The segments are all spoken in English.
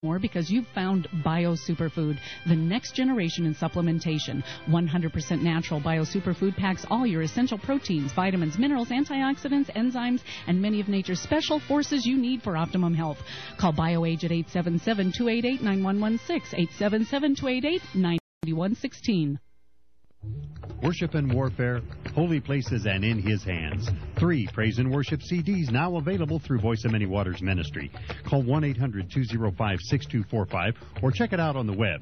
more because you've found Bio Superfood, the next generation in supplementation. 100% natural Bio Superfood packs all your essential proteins, vitamins, minerals, antioxidants, enzymes, and many of nature's special forces you need for optimum health. Call BioAge at 877-288-9116, 877-288-9116. Worship and Warfare, Holy Places and in His Hands. 3 praise and worship CDs now available through Voice of Many Waters Ministry. Call 1-800-205-6245 or check it out on the web,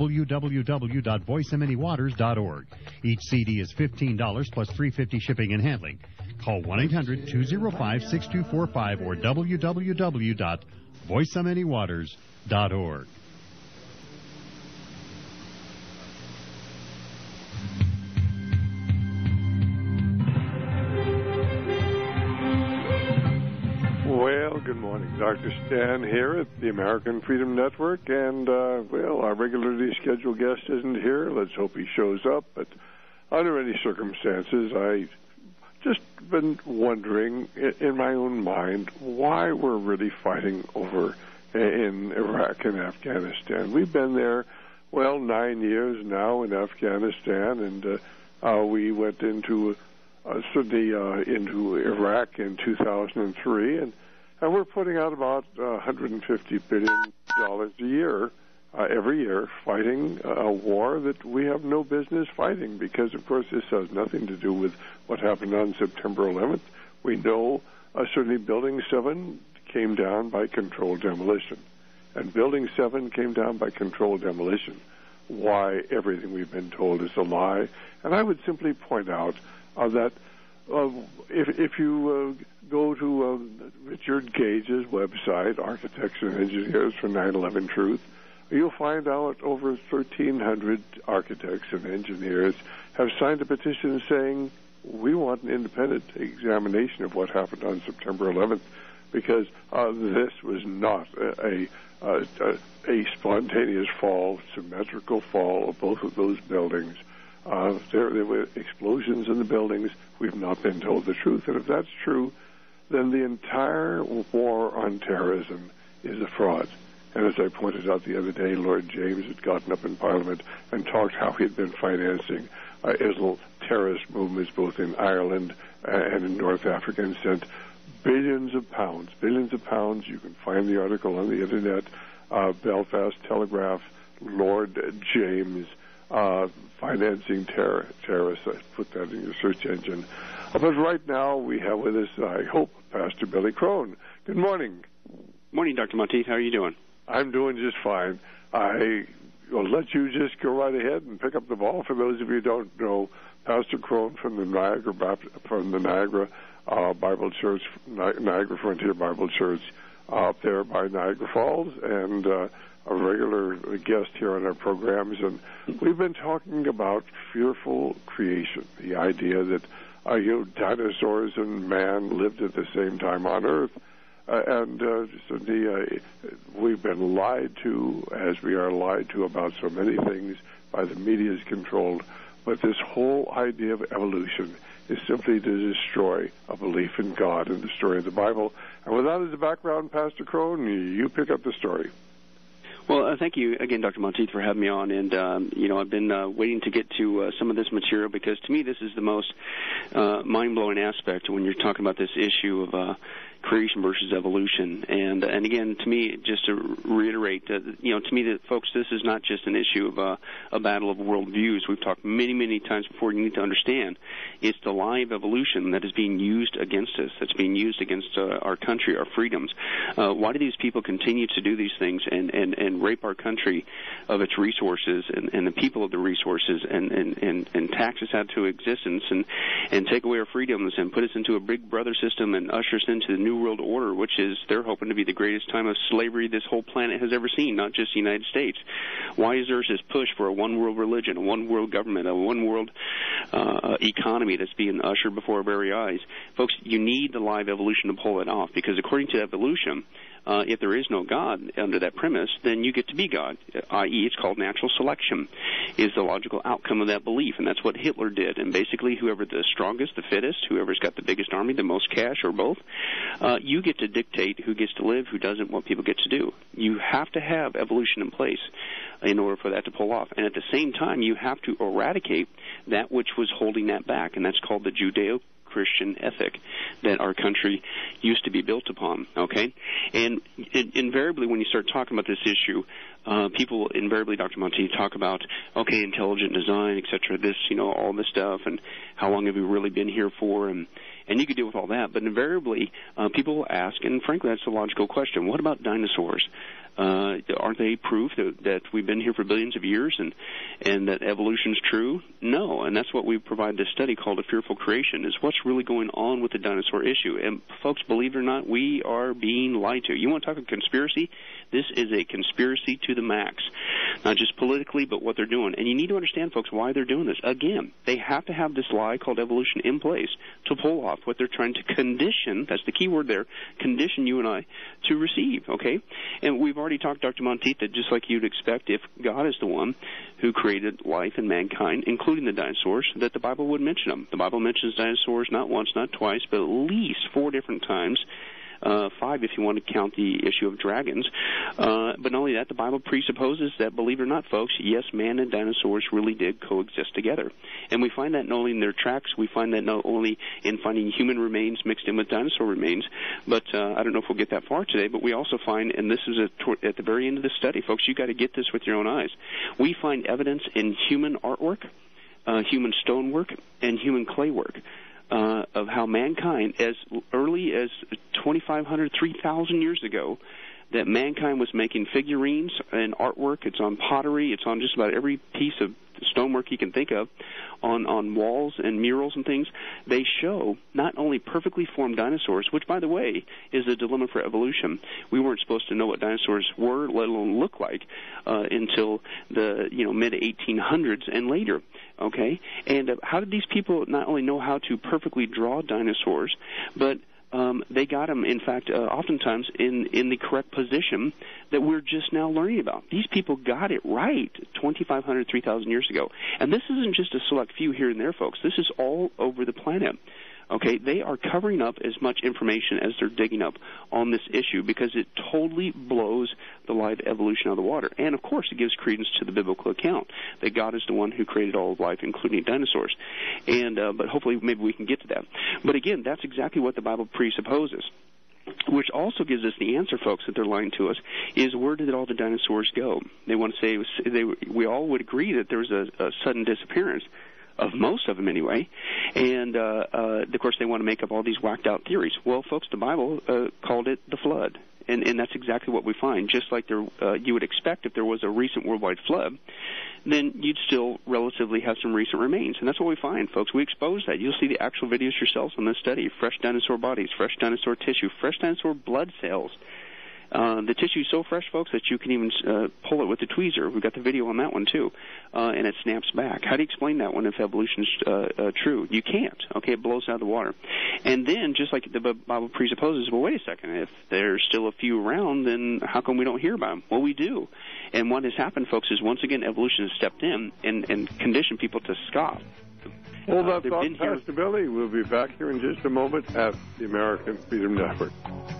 www.voiceofmanywaters.org. Each CD is $15 plus $3.50 shipping and handling. Call 1-800-205-6245 or www.voiceofmanywaters.org. Well, good morning. Dr. Stan here at the American Freedom Network, and, our regularly scheduled guest isn't here. Let's hope he shows up, but under any circumstances, I've just been wondering in my own mind why we're really fighting over in Iraq and Afghanistan. We've been there, 9 years now in Afghanistan, and we went into into Iraq in 2003, and we're putting out about $150 billion a year, every year, fighting a war that we have no business fighting because, of course, this has nothing to do with what happened on September 11th. We know certainly Building 7 came down by controlled demolition, and Building 7 came down by controlled demolition. Why everything we've been told is a lie. And I would simply point out that if you go to Richard Gage's website, Architects and Engineers for 9/11 Truth, you'll find out over 1,300 architects and engineers have signed a petition saying we want an independent examination of what happened on September 11th because this was not a spontaneous fall, symmetrical fall of both of those buildings. There were explosions in the buildings. We've not been told the truth. And if that's true, then the entire war on terrorism is a fraud. And as I pointed out the other day, Lord James had gotten up in Parliament and talked how he had been financing Islamic terrorist movements both in Ireland and in North Africa and sent billions of pounds. You can find the article on the Internet, Belfast Telegraph, Lord James, financing terrorists. I put that in your search engine. But right now we have with us, I hope, Pastor Billy Crone. Good morning. Morning, Dr. Monteith. How are you doing? I'm doing just fine. I will let you just go right ahead and pick up the ball. For those of you who don't know, Pastor Crone from the Niagara Bible Church, Niagara Frontier Bible Church, up there by Niagara Falls, and a regular guest here on our programs. And we've been talking about fearful creation, the idea that dinosaurs and man lived at the same time on Earth. We've been lied to, as we are lied to about so many things by the media's controlled. But this whole idea of evolution is simply to destroy a belief in God and the story of the Bible. And with that as a background, Pastor Crone, you pick up the story. Well, thank you again, Dr. Monteith, for having me on. And, I've been waiting to get to some of this material because, to me, this is the most mind-blowing aspect when you're talking about this issue of creation versus evolution. And again, to me, just to reiterate, to me, that folks, this is not just an issue of a battle of worldviews. We've talked many, many times before. You need to understand it's the lie of evolution that is being used against us, that's being used against our country, our freedoms. Why do these people continue to do these things and rape our country of its resources and the people of the resources and tax us out to existence and take away our freedoms and put us into a big brother system and usher us into the New World Order, which is they're hoping to be the greatest time of slavery this whole planet has ever seen, not just the United States. Why is there this push for a one-world religion, a one-world government, a one-world economy that's being ushered before our very eyes? Folks, you need the live evolution to pull it off because according to evolution, if there is no God under that premise, then you get to be God, i.e. it's called natural selection, is the logical outcome of that belief, and that's what Hitler did. And basically, whoever the strongest, the fittest, whoever's got the biggest army, the most cash, or both, you get to dictate who gets to live, who doesn't, what people get to do. You have to have evolution in place in order for that to pull off. And at the same time, you have to eradicate that which was holding that back, and that's called the Judeo-Christian ethic that our country used to be built upon, okay? And invariably, when you start talking about this issue, people invariably, Dr. Monteith, talk about, okay, intelligent design, et cetera, this, all this stuff, and how long have we really been here for, and you could deal with all that. But invariably, people will ask, and frankly, that's a logical question, what about dinosaurs? Aren't they proof that we've been here for billions of years and that evolution's true? No, and that's what we provide this study called A Fearful Creation, is what's really going on with the dinosaur issue. And folks, believe it or not, we are being lied to. You want to talk a conspiracy? This is a conspiracy to the max, not just politically, but what they're doing. And you need to understand, folks, why they're doing this. Again, they have to have this lie called evolution in place to pull off what they're trying to condition, that's the key word there, condition you and I to receive, okay? And we've already talked, Dr. Monteith, that just like you'd expect, if God is the one who created life and mankind, including the dinosaurs, that the Bible would mention them. The Bible mentions dinosaurs not once, not twice, but at least 4 different times. 5 if you want to count the issue of dragons. But not only that, the Bible presupposes that, believe it or not, folks, yes, man and dinosaurs really did coexist together. And we find that not only in their tracks, we find that not only in finding human remains mixed in with dinosaur remains, but I don't know if we'll get that far today, but we also find, and this is at the very end of the study, folks, you got to get this with your own eyes. We find evidence in human artwork, human stonework, and human clay work. Of how mankind, as early as 2,500, 3,000 years ago, that mankind was making figurines and artwork. It's on pottery. It's on just about every piece of stonework you can think of, on walls and murals and things. They show not only perfectly formed dinosaurs, which, by the way, is a dilemma for evolution. We weren't supposed to know what dinosaurs were, let alone look like, until the mid-1800s and later. Okay, and how did these people not only know how to perfectly draw dinosaurs, but they got them, in fact, oftentimes in the correct position that we're just now learning about. These people got it right 2,500, 3,000 years ago. And this isn't just a select few here and there, folks. This is all over the planet. Okay, they are covering up as much information as they're digging up on this issue because it totally blows the live evolution out of the water. And, of course, it gives credence to the biblical account that God is the one who created all of life, including dinosaurs. And but hopefully maybe we can get to that. But, again, that's exactly what the Bible presupposes. Which also gives us the answer, folks, that they're lying to us, is where did all the dinosaurs go? They want to say, we all would agree that there was a sudden disappearance, of most of them anyway, and of course they want to make up all these whacked out theories. Well, folks, the Bible called it the flood, and that's exactly what we find. Just like you would expect if there was a recent worldwide flood, then you'd still relatively have some recent remains, and that's what we find, folks. We expose that. You'll see the actual videos yourselves on this study: fresh dinosaur bodies, fresh dinosaur tissue, fresh dinosaur blood cells. The tissue is so fresh, folks, that you can even pull it with a tweezer. We've got the video on that one, too, and it snaps back. How do you explain that one if evolution is true? You can't. Okay, it blows out of the water. And then, just like the Bible presupposes, well, wait a second, if there's still a few around, then how come we don't hear about them? Well, we do. And what has happened, folks, is once again evolution has stepped in and conditioned people to scoff. Well, that's on Pastor Billy. We'll be back here in just a moment at the American Freedom Network.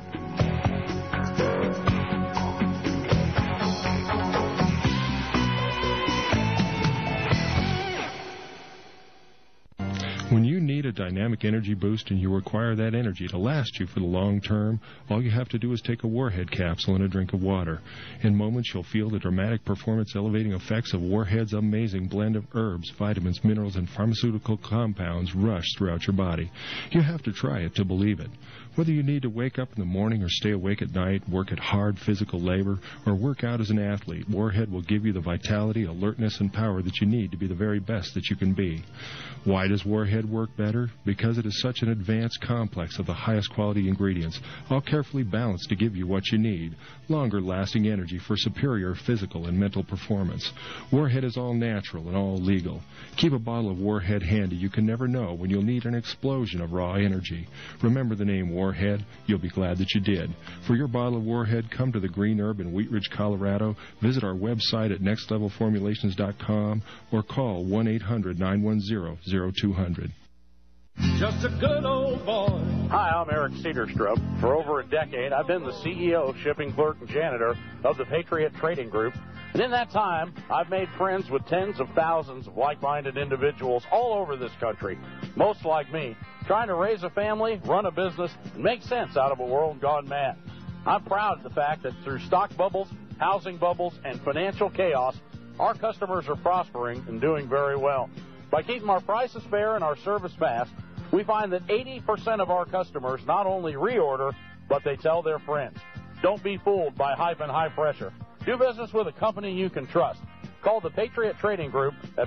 When you need a dynamic energy boost and you require that energy to last you for the long term, all you have to do is take a Warhead capsule and a drink of water. In moments, you'll feel the dramatic performance-elevating effects of Warhead's amazing blend of herbs, vitamins, minerals, and pharmaceutical compounds rush throughout your body. You have to try it to believe it. Whether you need to wake up in the morning or stay awake at night, work at hard physical labor, or work out as an athlete, Warhead will give you the vitality, alertness, and power that you need to be the very best that you can be. Why does Warhead work better? Because it is such an advanced complex of the highest quality ingredients, all carefully balanced to give you what you need, longer-lasting energy for superior physical and mental performance. Warhead is all natural and all legal. Keep a bottle of Warhead handy. You can never know when you'll need an explosion of raw energy. Remember the name Warhead? You'll be glad that you did. For your bottle of Warhead, come to the Green Herb in Wheat Ridge, Colorado. Visit our website at nextlevelformulations.com or call 1-800-910-0200. Just a good old boy. Hi, I'm Eric Cedarstrom. For over a decade, I've been the CEO, shipping clerk, and janitor of the Patriot Trading Group. And in that time, I've made friends with tens of thousands of like-minded individuals all over this country, most like me, trying to raise a family, run a business, and make sense out of a world gone mad. I'm proud of the fact that through stock bubbles, housing bubbles, and financial chaos, our customers are prospering and doing very well. By keeping our prices fair and our service fast, we find that 80% of our customers not only reorder, but they tell their friends. Don't be fooled by hype and high pressure. Do business with a company you can trust. Call the Patriot Trading Group at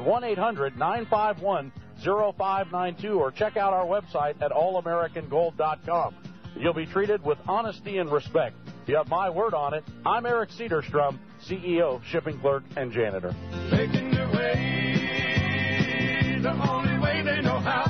1-800-951-0592 or check out our website at allamericangold.com. You'll be treated with honesty and respect. You have my word on it. I'm Eric Cedarstrom, CEO, shipping clerk, and janitor. Making their way the only way they know how.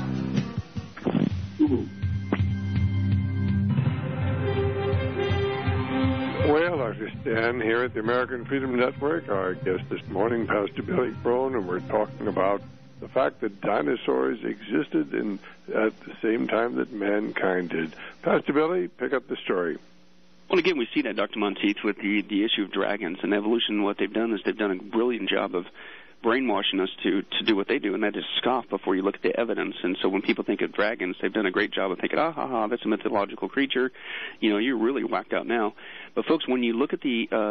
Well, Dr. Stan here at the American Freedom Network. Our guest this morning, Pastor Billy Crone, and we're talking about the fact that dinosaurs existed at the same time that mankind did. Pastor Billy, pick up the story. Well, again, we see that, Dr. Monteith, with the issue of dragons and evolution. What they've done is they've done a brilliant job of brainwashing us to do what they do, and that is scoff before you look at the evidence. And so when people think of dragons, they've done a great job of thinking, that's a mythological creature. You know, you're really whacked out now. But, folks, when you look at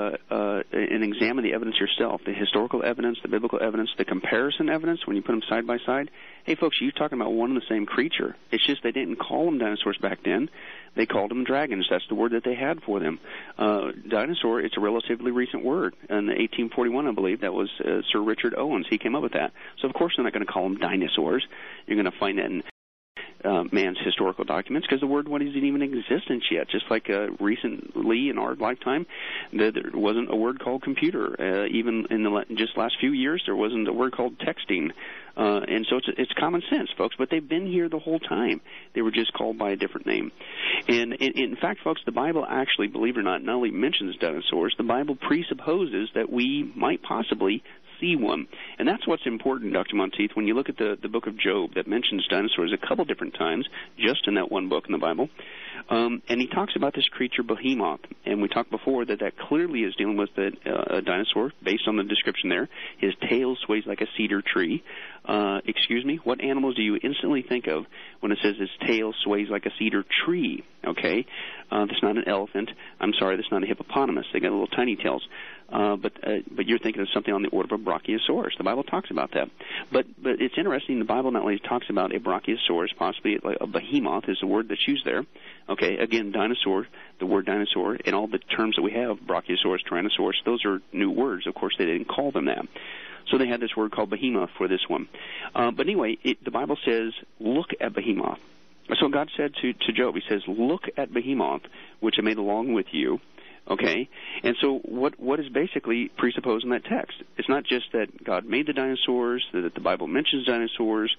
and examine the evidence yourself, the historical evidence, the biblical evidence, the comparison evidence, when you put them side by side, hey, folks, you're talking about one and the same creature. It's just they didn't call them dinosaurs back then. They called them dragons. That's the word that they had for them. Dinosaur, it's a relatively recent word. In 1841, I believe, that was Sir Richard Owens. He came up with that. So, of course, they're not going to call them dinosaurs. You're going to find that in man's historical documents, because the word isn't even in existence yet. Just like recently in our lifetime, there wasn't a word called computer. Even in the just last few years, there wasn't a word called texting. And so it's common sense, folks, but they've been here the whole time. They were just called by a different name. And in fact, folks, the Bible actually, believe it or not only mentions dinosaurs, the Bible presupposes that we might possibly see one. And that's what's important, Dr. Monteith, when you look at the book of Job that mentions dinosaurs a couple different times, just in that one book in the Bible. And he talks about this creature, Behemoth. And we talked before that clearly is dealing with a dinosaur, based on the description there. His tail sways like a cedar tree. Excuse me, what animals do you instantly think of when it says his tail sways like a cedar tree? Okay, that's not an elephant. I'm sorry, that's not a hippopotamus. They got little tiny tails. But you're thinking of something on the order of a brachiosaurus. The Bible talks about that. But it's interesting, the Bible not only talks about a brachiosaurus, possibly a behemoth is the word that's used there. Okay, again, dinosaur, the word dinosaur, and all the terms that we have, brachiosaurus, tyrannosaurus, those are new words. Of course, they didn't call them that. So they had this word called behemoth for this one. But anyway, the Bible says, look at behemoth. So God said to Job, he says, look at behemoth, which I made along with you. Okay? And so what is basically presupposed in that text? It's not just that God made the dinosaurs, that the Bible mentions dinosaurs,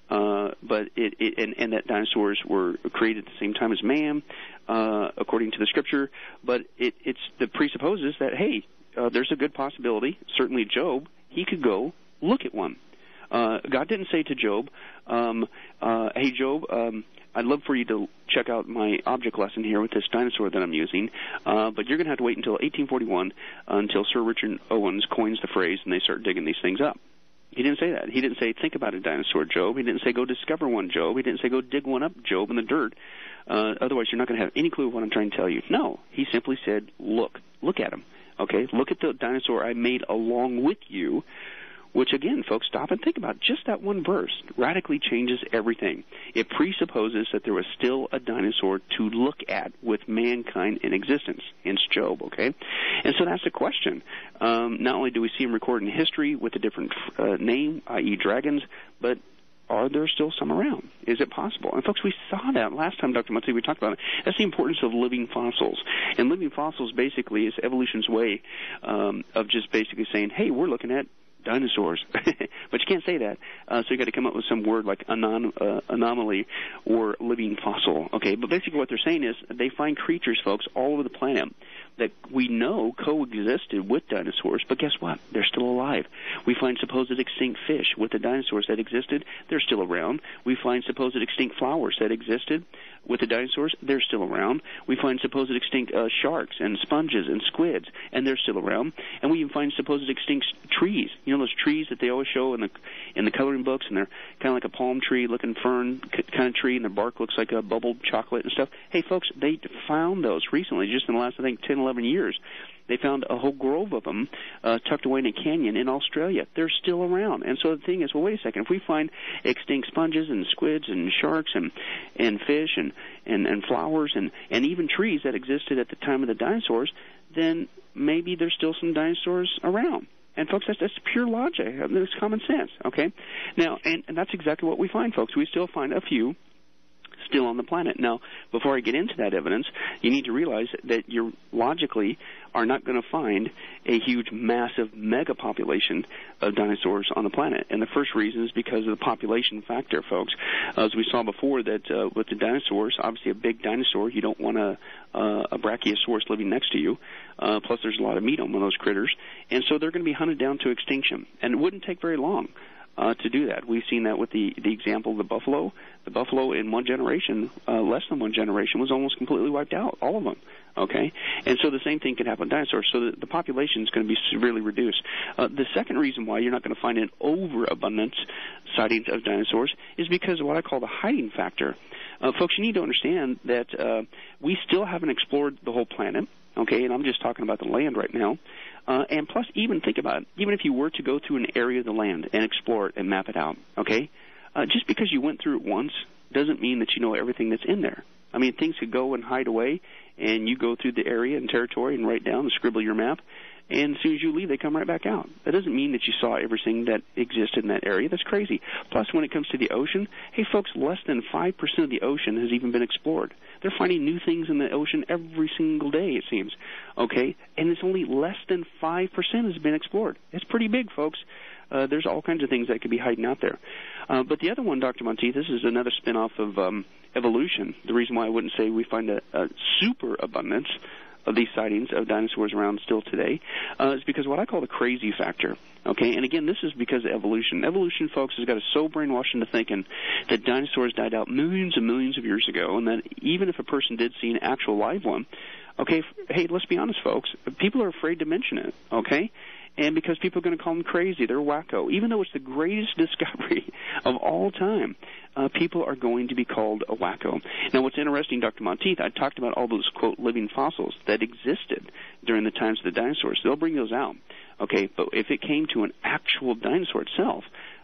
but and that dinosaurs were created at the same time as man, according to the Scripture. But it's the presupposes that, hey, there's a good possibility, certainly Job, he could go look at one. God didn't say to Job, hey, Job, I'd love for you to check out my object lesson here with this dinosaur that I'm using, but you're going to have to wait until 1841 until Sir Richard Owens coins the phrase and they start digging these things up. He didn't say that. He didn't say, think about a dinosaur, Job. He didn't say, go discover one, Job. He didn't say, go dig one up, Job, in the dirt. Otherwise, you're not going to have any clue of what I'm trying to tell you. No, he simply said, look at him. Okay, look at the dinosaur I made along with you, which, again, folks, stop and think about. Just that one verse radically changes everything. It presupposes that there was still a dinosaur to look at with mankind in existence, hence Job, okay? And so that's the question. Not only do we see him recorded in history with a different name, i.e. dragons, but are there still some around? Is it possible? And, folks, we saw that last time, Dr. Muncie, we talked about it. That's the importance of living fossils. And living fossils basically is evolution's way of just basically saying, hey, we're looking at dinosaurs. But you can't say that. So you got to come up with some word like anomaly or living fossil. Okay, but basically what they're saying is they find creatures, folks, all over the planet that we know coexisted with dinosaurs, but guess what? They're still alive. We find supposed extinct fish with the dinosaurs that existed. They're still around. We find supposed extinct flowers that existed with the dinosaurs. They're still around. We find supposed extinct sharks and sponges and squids, and they're still around. And we even find supposed extinct trees. You know those trees that they always show in the coloring books, and they're kind of like a palm tree-looking fern kind of tree, and their bark looks like a bubbled chocolate and stuff. Hey, folks, they found those recently, just in the last, I think, 10, 11 years. They found a whole grove of them tucked away in a canyon in Australia. They're still around. And so the thing is, well, wait a second. If we find extinct sponges and squids and sharks and fish and flowers and even trees that existed at the time of the dinosaurs, then maybe there's still some dinosaurs around. And, folks, that's pure logic. It's common sense, okay? Now, and that's exactly what we find, folks. We still find a few still on the planet. Now, before I get into that evidence, you need to realize that you logically are not going to find a huge, massive mega population of dinosaurs on the planet. And the first reason is because of the population factor, folks. As we saw before, that with the dinosaurs, obviously a big dinosaur, you don't want a brachiosaurus living next to you. Plus, there's a lot of meat on one of those critters. And so they're going to be hunted down to extinction. And it wouldn't take very long to do that. We've seen that with the example of the buffalo. The buffalo in one generation, less than one generation, was almost completely wiped out, all of them. Okay? And so the same thing can happen with dinosaurs. So the population is going to be severely reduced. The second reason why you're not going to find an overabundance sightings of dinosaurs is because of what I call the hiding factor. Folks, you need to understand that we still haven't explored the whole planet. Okay, and I'm just talking about the land right now. And plus, even think about it. Even if you were to go through an area of the land and explore it and map it out, okay, just because you went through it once doesn't mean that you know everything that's in there. I mean, things could go and hide away, and you go through the area and territory and write down and scribble your map, and as soon as you leave, they come right back out. That doesn't mean that you saw everything that existed in that area. That's crazy. Plus, when it comes to the ocean, hey, folks, less than 5% of the ocean has even been explored. They're finding new things in the ocean every single day, it seems. Okay? And it's only less than 5% has been explored. It's pretty big, folks. There's all kinds of things that could be hiding out there. But the other one, Dr. Monteith, this is another spin-off of evolution. The reason why I wouldn't say we find a super abundance of these sightings of dinosaurs around still today is because of what I call the crazy factor. Okay, and again, this is because of evolution. Evolution, folks, has got us so brainwashed into thinking that dinosaurs died out millions and millions of years ago, and that even if a person did see an actual live one, okay, hey, let's be honest, folks, people are afraid to mention it, okay? And because people are going to call them crazy, they're wacko. Even though it's the greatest discovery of all time, people are going to be called a wacko. Now, what's interesting, Dr. Monteith, I talked about all those, quote, living fossils that existed during the times of the dinosaurs. They'll bring those out, okay? But if it came to an actual dinosaur itself,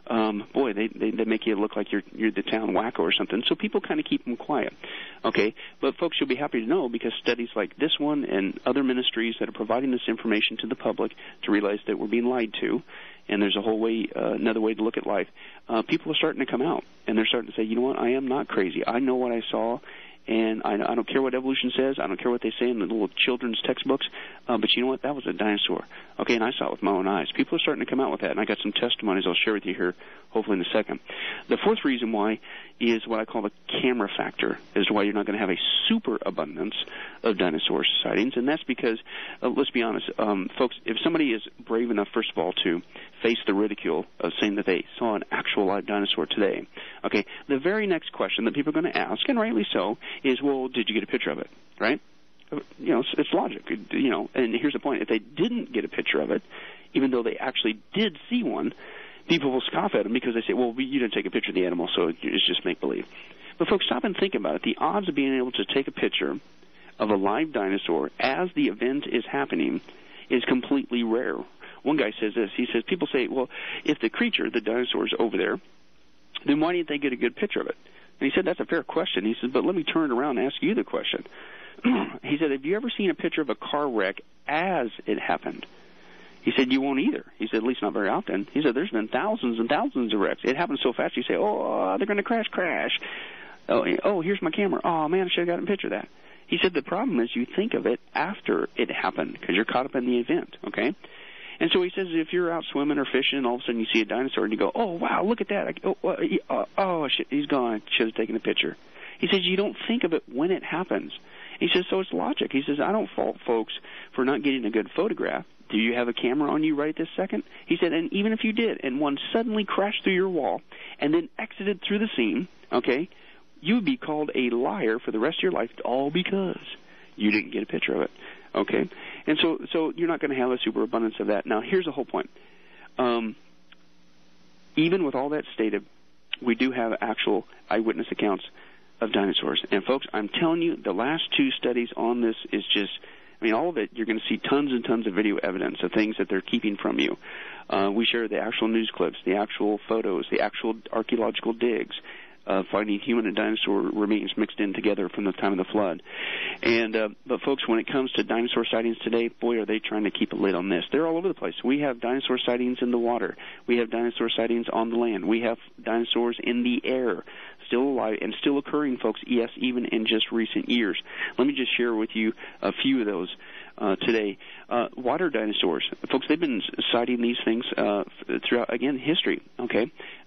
boy, they make you look like you're the town wacko or something. So people kind of keep them quiet, okay? But folks, you'll be happy to know because studies like this one and other ministries that are providing this information to the public to realize that we're being lied to, and there's a whole way, another way to look at life. People are starting to come out, and they're starting to say, you know what, I am not crazy. I know what I saw. And I don't care what evolution says. I don't care what they say in the little children's textbooks. But you know what? That was a dinosaur. Okay, and I saw it with my own eyes. People are starting to come out with that, and I got some testimonies I'll share with you here, hopefully in a second. The fourth reason why is what I call the camera factor, is why you're not going to have a super abundance of dinosaur sightings, and that's because, let's be honest, folks, if somebody is brave enough, first of all, to face the ridicule of saying that they saw an actual live dinosaur today, okay, the very next question that people are going to ask, and rightly so, is, well, did you get a picture of it, right? You know, it's logic, you know, and here's the point. If they didn't get a picture of it, even though they actually did see one, people will scoff at them because they say, well, you didn't take a picture of the animal, so it's just make-believe. But, folks, stop and think about it. The odds of being able to take a picture of a live dinosaur as the event is happening is completely rare. One guy says this. He says, people say, well, if the creature, the dinosaur, is over there, then why didn't they get a good picture of it? And he said, that's a fair question. He says, but let me turn it around and ask you the question. He said, have you ever seen a picture of a car wreck as it happened? He said, you won't either. He said, at least not very often. He said, there's been thousands and thousands of wrecks. It happens so fast, you say, they're going to crash. Oh, here's my camera. Oh, man, I should have gotten a picture of that. He said, the problem is you think of it after it happened because you're caught up in the event, okay? And so he says, if you're out swimming or fishing and all of a sudden you see a dinosaur and you go, oh, wow, look at that. Shit, he's gone. Should have taken a picture. He says, you don't think of it when it happens. He says, so it's logic. He says, I don't fault folks for not getting a good photograph. Do you have a camera on you right this second? He said, and even if you did, and one suddenly crashed through your wall and then exited through the scene, okay, you would be called a liar for the rest of your life, all because you didn't get a picture of it, okay? And so you're not going to have a superabundance of that. Now, here's the whole point. Even with all that stated, we do have actual eyewitness accounts of dinosaurs. And, folks, I'm telling you, the last 2 studies on this is just, I mean, all of it, you're going to see tons and tons of video evidence of things that they're keeping from you. We share the actual news clips, the actual photos, the actual archaeological digs, finding human and dinosaur remains mixed in together from the time of the flood. And but, folks, when it comes to dinosaur sightings today, boy, are they trying to keep a lid on this. They're all over the place. We have dinosaur sightings in the water. We have dinosaur sightings on the land. We have dinosaurs in the air, still alive and still occurring, folks, yes, even in just recent years. Let me just share with you a few of those today. Water dinosaurs. Folks, they've been citing these things throughout, again, history, okay?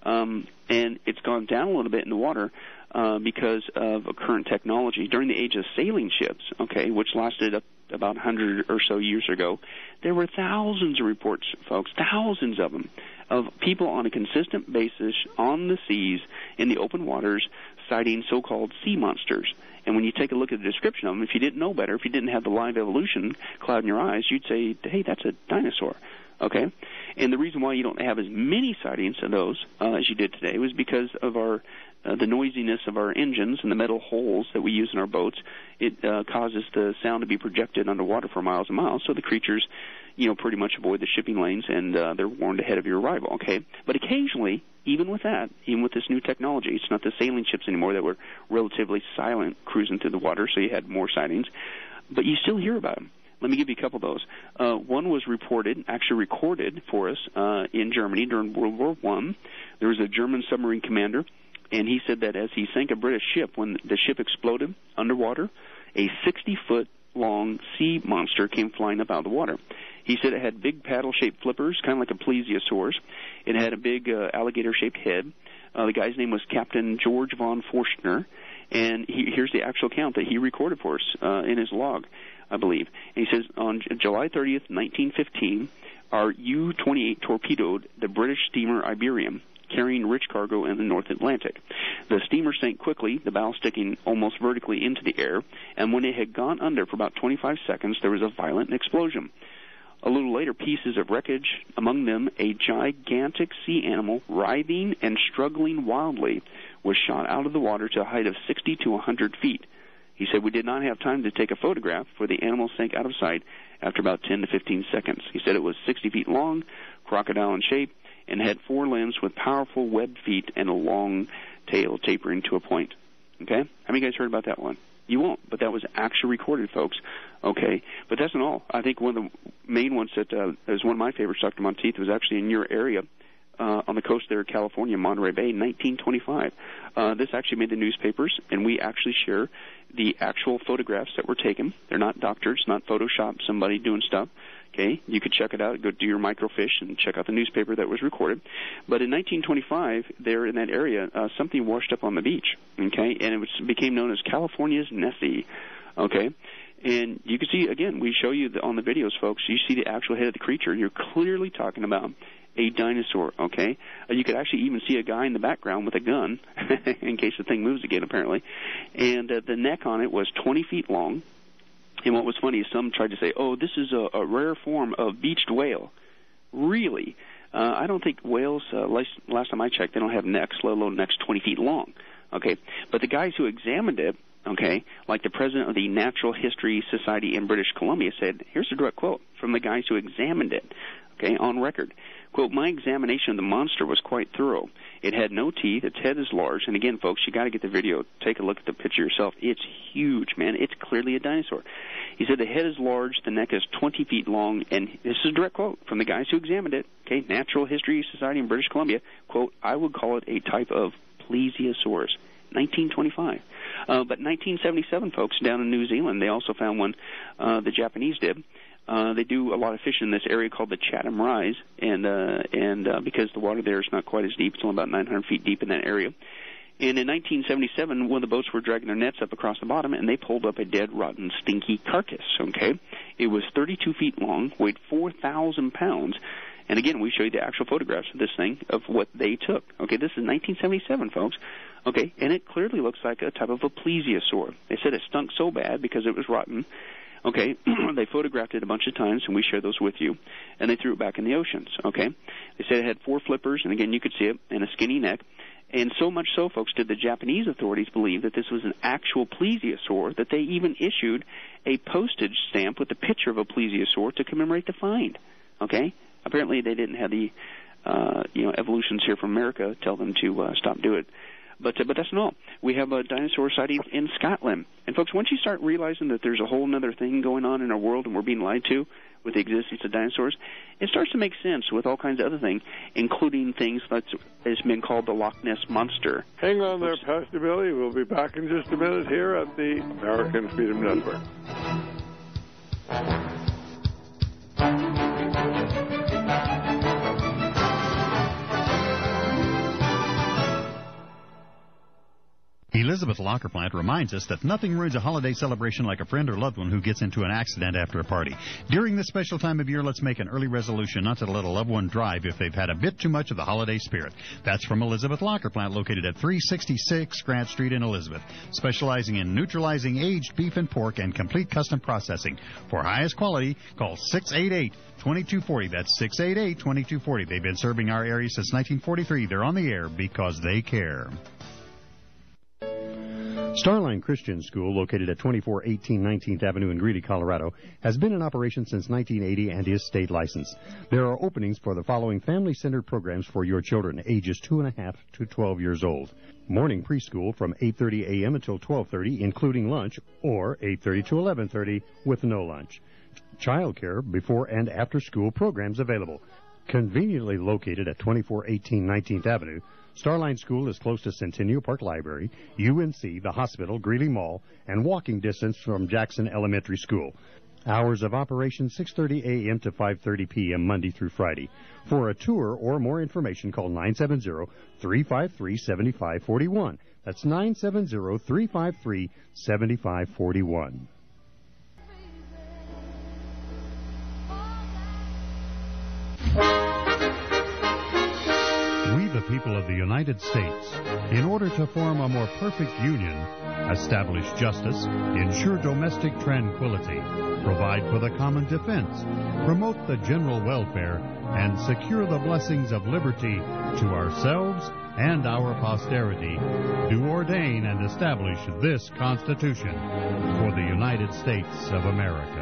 And it's gone down a little bit in the water because of current technology. During the age of sailing ships, okay, which lasted about 100 or so years ago, there were thousands of reports, folks, thousands of them, of people on a consistent basis on the seas in the open waters citing so-called sea monsters. And when you take a look at the description of them, if you didn't know better, if you didn't have the live evolution cloud in your eyes, you'd say, hey, that's a dinosaur, okay? And the reason why you don't have as many sightings of those as you did today was because of our the noisiness of our engines and the metal holes that we use in our boats. It causes the sound to be projected underwater for miles and miles, so the creatures, pretty much avoid the shipping lanes, and they're warned ahead of your arrival, okay? But occasionally, even with that, even with this new technology, it's not the sailing ships anymore that were relatively silent cruising through the water, so you had more sightings, but you still hear about them. Let me give you a couple of those. One was actually recorded for us in Germany during World War I. There was a German submarine commander, and he said that as he sank a British ship, when the ship exploded underwater, a 60-foot-long sea monster came flying up out of the water. He said it had big paddle-shaped flippers, kind of like a plesiosaurus. It had a big alligator-shaped head. The guy's name was Captain George von Forstner, and here's the actual account that he recorded for us in his log, I believe. And he says, on July 30th, 1915, our U-28 torpedoed the British steamer Iberian, carrying rich cargo in the North Atlantic. The steamer sank quickly, the bow sticking almost vertically into the air, and when it had gone under for about 25 seconds, there was a violent explosion. A little later, pieces of wreckage, among them a gigantic sea animal, writhing and struggling wildly, was shot out of the water to a height of 60 to 100 feet. He said, we did not have time to take a photograph, for the animal sank out of sight after about 10 to 15 seconds. He said it was 60 feet long, crocodile in shape, and had 4 limbs with powerful webbed feet and a long tail tapering to a point. Okay? How many of you guys heard about that one? You won't, but that was actually recorded, folks. Okay? But that's not all. I think one of the main ones that is one of my favorites, Dr. Monteith, was actually in your area on the coast there of California, Monterey Bay, 1925. This actually made the newspapers, and we actually share the actual photographs that were taken. They're not doctored. It's not Photoshop, somebody doing stuff. Okay, you could check it out. Go do your microfiche and check out the newspaper that was recorded. But in 1925, there in that area, something washed up on the beach. Okay, and it became known as California's Nessie. Okay, and you can see again. We show you on the videos, folks. You see the actual head of the creature. You're clearly talking about a dinosaur. Okay, you could actually even see a guy in the background with a gun, in case the thing moves again, apparently. And the neck on it was 20 feet long. And what was funny is some tried to say, oh, this is a rare form of beached whale. Really? I don't think whales, last time I checked, they don't have necks, let alone necks 20 feet long. Okay? But the guys who examined it, okay, like the president of the Natural History Society in British Columbia said, here's a direct quote from the guys who examined it, okay, on record. Quote, my examination of the monster was quite thorough. It had no teeth. Its head is large. And again, folks, you got to get the video. Take a look at the picture yourself. It's huge, man. It's clearly a dinosaur. He said the head is large, the neck is 20 feet long, and this is a direct quote from the guys who examined it, okay, Natural History Society in British Columbia, quote, I would call it a type of plesiosaurus. 1925. But 1977, folks, down in New Zealand, they also found one, the Japanese did. They do a lot of fishing in this area called the Chatham Rise, and because the water there is not quite as deep, it's only about 900 feet deep in that area. And in 1977, one of the boats were dragging their nets up across the bottom, and they pulled up a dead, rotten, stinky carcass, okay? It was 32 feet long, weighed 4,000 pounds, and again, we show you the actual photographs of this thing, of what they took. Okay, this is 1977, folks. Okay, and it clearly looks like a type of a plesiosaur. They said it stunk so bad because it was rotten. Okay, they photographed it a bunch of times, and we share those with you, and they threw it back in the oceans, okay? They said it had 4 flippers, and again, you could see it, and a skinny neck. And so much so, folks, did the Japanese authorities believe that this was an actual plesiosaur that they even issued a postage stamp with the picture of a plesiosaur to commemorate the find, okay? Apparently they didn't have the, evolutions here from America tell them to stop doing it. But that's not all. We have a dinosaur sighting in Scotland. And, folks, once you start realizing that there's a whole other thing going on in our world and we're being lied to with the existence of dinosaurs, it starts to make sense with all kinds of other things, including things that has been called the Loch Ness Monster. Hang on there, Pastor Billy. We'll be back in just a minute here at the American Freedom Network. Elizabeth Lockerplant reminds us that nothing ruins a holiday celebration like a friend or loved one who gets into an accident after a party. During this special time of year, let's make an early resolution not to let a loved one drive if they've had a bit too much of the holiday spirit. That's from Elizabeth Lockerplant, located at 366 Grant Street in Elizabeth, specializing in neutralizing aged beef and pork and complete custom processing. For highest quality, call 688-2240. That's 688-2240. They've been serving our area since 1943. They're on the air because they care. Starline Christian School, located at 2418 19th Avenue in Greeley, Colorado, has been in operation since 1980 and is state licensed. There are openings for the following family-centered programs for your children, ages 2.5 to 12 years old. Morning preschool from 8:30 a.m. until 12:30, including lunch, or 8:30 to 11:30 with no lunch. Child care before and after school programs available. Conveniently located at 2418 19th Avenue, Starline School is close to Centennial Park Library, UNC, the hospital, Greeley Mall, and walking distance from Jackson Elementary School. Hours of operation 6:30 a.m. to 5:30 p.m. Monday through Friday. For a tour or more information, call 970-353-7541. That's 970-353-7541. We, the people of the United States, in order to form a more perfect union, establish justice, ensure domestic tranquility, provide for the common defense, promote the general welfare, and secure the blessings of liberty to ourselves and our posterity, do ordain and establish this Constitution for the United States of America.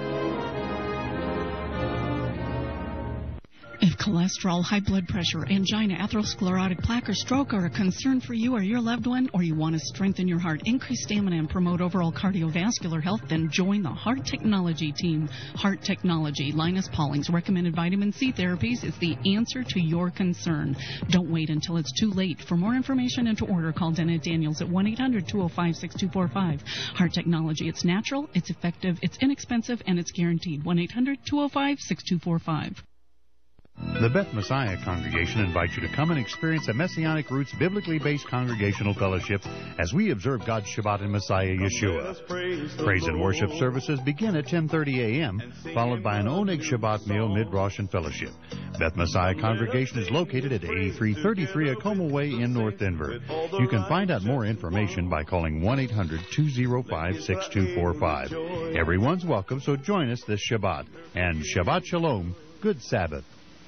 If cholesterol, high blood pressure, angina, atherosclerotic plaque, or stroke are a concern for you or your loved one, or you want to strengthen your heart, increase stamina, and promote overall cardiovascular health, then join the Heart Technology team. Heart Technology, Linus Pauling's recommended vitamin C therapies, is the answer to your concern. Don't wait until it's too late. For more information and to order, call Dennett Daniels at 1-800-205-6245. Heart Technology, it's natural, it's effective, it's inexpensive, and it's guaranteed. 1-800-205-6245. The Beth Messiah Congregation invites you to come and experience a Messianic Roots biblically based congregational fellowship as we observe God's Shabbat in Messiah Yeshua. Praise and worship services begin at 10:30 a.m., followed by an Oneg Shabbat meal, mid-Rosh, and fellowship. Beth Messiah Congregation is located at 8333 Acoma Way in North Denver. You can find out more information by calling 1-800-205-6245. Everyone's welcome, so join us this Shabbat. And Shabbat Shalom, good Sabbath.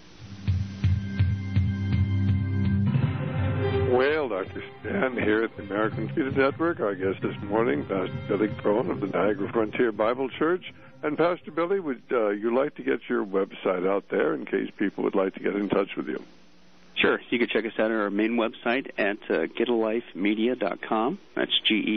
Well, Dr. Stan here at the American Freedom Network. Our guest this morning, Pastor Billy Crone of the Niagara Frontier Bible Church. And Pastor Billy, would you like to get your website out there in case people would like to get in touch with you? Sure. You can check us out at our main website at getalifemedia.com. That's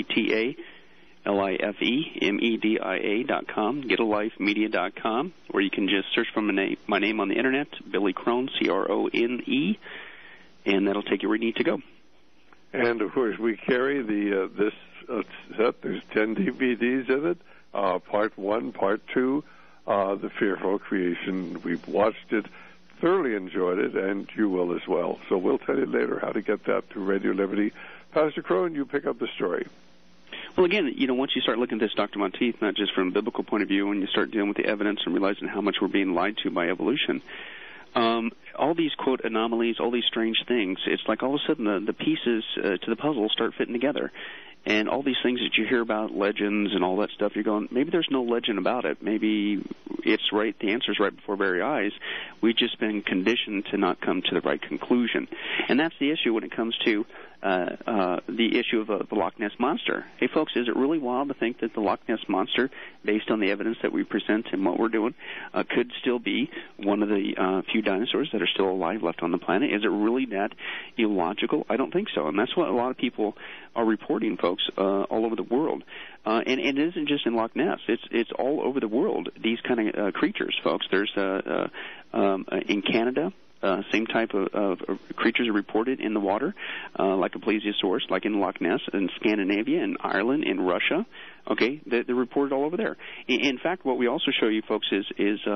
GETALIFEMEDIA.com, getalifemedia.com, or you can just search for my name on the internet, Billy Crone, CRONE, and that'll take you where you need to go. And, of course, we carry this set. There's 10 DVDs in it, Part 1, Part 2, The Fearful Creation. We've watched it, thoroughly enjoyed it, and you will as well. So we'll tell you later how to get that through Radio Liberty. Pastor Crone, you pick up the story. Well, again, once you start looking at this, Dr. Monteith, not just from a biblical point of view, and you start dealing with the evidence and realizing how much we're being lied to by evolution, all these, quote, anomalies, all these strange things, it's like all of a sudden the pieces to the puzzle start fitting together. And all these things that you hear about, legends and all that stuff, you're going, maybe there's no legend about it. Maybe it's right, the answer's right before our very eyes. We've just been conditioned to not come to the right conclusion. And that's the issue when it comes to the issue of the Loch Ness Monster. Hey, folks, is it really wild to think that the Loch Ness Monster, based on the evidence that we present and what we're doing, could still be one of the few dinosaurs that are still alive left on the planet? Is it really that illogical? I don't think so. And that's what a lot of people are reporting, folks, all over the world. And it isn't just in Loch Ness. It's all over the world, these kind of creatures, folks. There's in Canada, same type of creatures are reported in the water, like a plesiosaurus, like in Loch Ness, in Scandinavia, in Ireland, in Russia. Okay, they're reported all over there. In fact, what we also show you, folks, is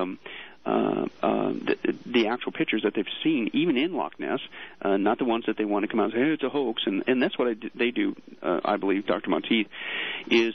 the actual pictures that they've seen, even in Loch Ness, not the ones that they want to come out and say, hey, it's a hoax. And that's what they do, I believe, Dr. Monteith, is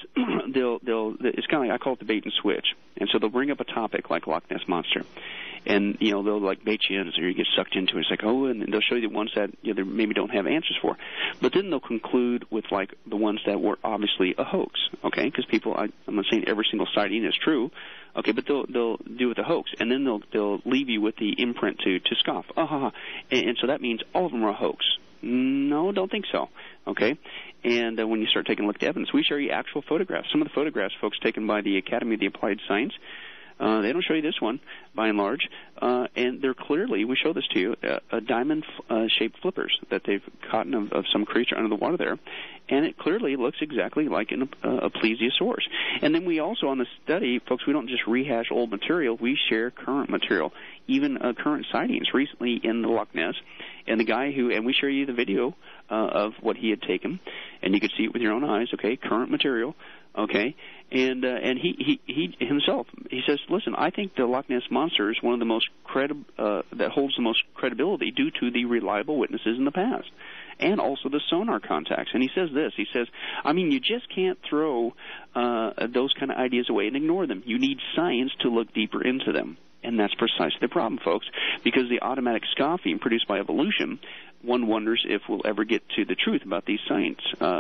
it's kind of like, I call it the bait and switch. And so they'll bring up a topic like Loch Ness Monster. And, they'll like bait you in, so you get sucked into it. It's like, and they'll show you the ones that they maybe don't have answers for. But then they'll conclude with, like, the ones that were obviously a hoax, okay? Because people, I'm not saying every single sighting is true, okay, but they'll do with a hoax. And then they'll leave you with the imprint to scoff. And so that means all of them are a hoax. No, don't think so, okay? And when you start taking a look at the evidence, we show you actual photographs. Some of the photographs, folks, taken by the Academy of the Applied Science, they don't show you this one, by and large, and they're clearly, we show this to you, diamond-shaped flippers that they've caught of some creature under the water there, and it clearly looks exactly like a plesiosaurus. And then we also, on the study, folks, we don't just rehash old material, we share current material, even current sightings recently in the Loch Ness, and the guy and we show you the video of what he had taken, and you could see it with your own eyes, okay, current material, okay, and he himself, he says, listen, I think the Loch Ness Monster is one of the most that holds the most credibility due to the reliable witnesses in the past, and also the sonar contacts. And he says this, he says, you just can't throw those kind of ideas away and ignore them. You need science to look deeper into them. And that's precisely the problem, folks, because the automatic scoffing produced by evolution, one wonders if we'll ever get to the truth about these findings,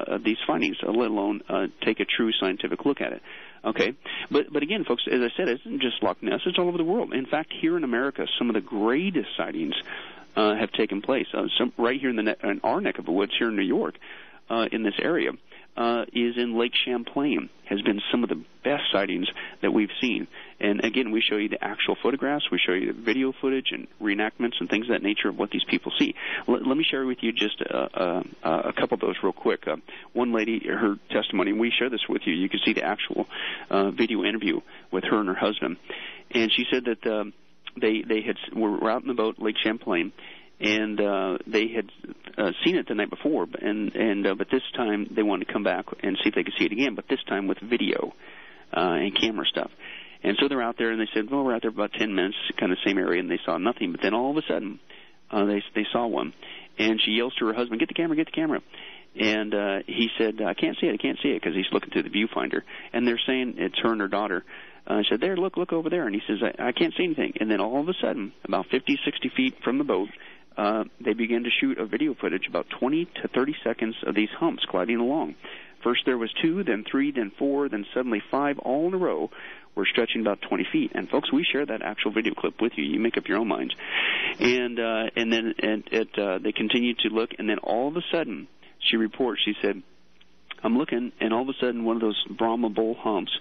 let alone take a true scientific look at it. Okay, but again, folks, as I said, it isn't just Loch Ness; it's all over the world. In fact, here in America, some of the greatest sightings have taken place. Right here in our neck of the woods, here in New York, in this area, is in Lake Champlain. Has been some of the best sightings that we've seen. And again, we show you the actual photographs, we show you the video footage and reenactments and things of that nature of what these people see. Let me share with you just a couple of those real quick. One lady, her testimony, we share this with you. You can see the actual video interview with her and her husband. And she said that they were out in the boat, Lake Champlain, and they had seen it the night before, but this time they wanted to come back and see if they could see it again, but this time with video and camera stuff. And so they're out there, and they said, well, we're out there for about 10 minutes, kind of same area, and they saw nothing. But then all of a sudden, they saw one. And she yells to her husband, get the camera. And he said, I can't see it, because he's looking through the viewfinder. And they're saying, it's her and her daughter. I said, there, look over there. And he says, I can't see anything. And then all of a sudden, about 50, 60 feet from the boat, they began to shoot a video footage, about 20 to 30 seconds of these humps gliding along. First there was 2, then 3, then 4, then suddenly 5, all in a row, were stretching about 20 feet. And folks, we share that actual video clip with you. You make up your own minds. And then they continued to look, and then all of a sudden, she reports, she said, I'm looking, and all of a sudden one of those Brahma bull humps